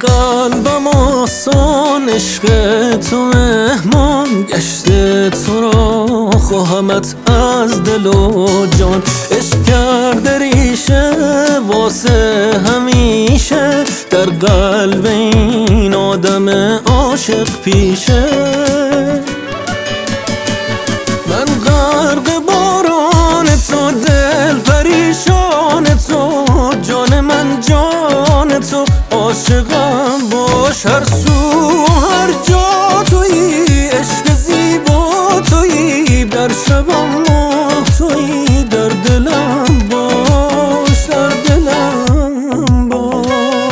قلبم آسان عشق تو مهمان گشته، تو را خواهمت از دل و جان. عشق کرده ریشه واسه همیشه در قلب این آدم عاشق پیشه. من غرق باران تو، دل پریشان تو، جان من جان تو، عاشقم باش هر سو هر جا تویی. عشق زیبا تویی، در شبم ماه تویی، در دلم باش، در دلم باش.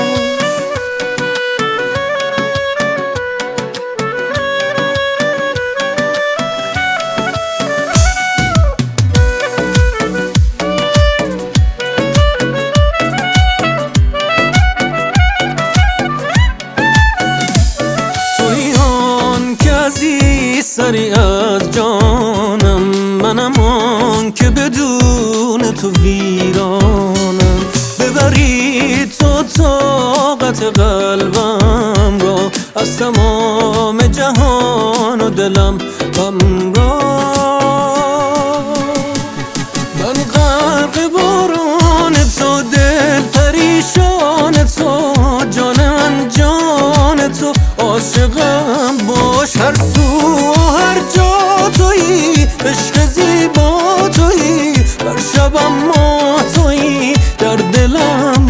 سری از جانم، منم آن که بدون تو ویرانم. ببری تو طاقت قلبم را، از تمام جهان و دلم همراه. من غرق باران تو، دل پریشان تو، جان من جان تو، عاشقم باش هر سو هر جا تویی. عشق زیبا تویی، بر شبم ماه تویی، در دلم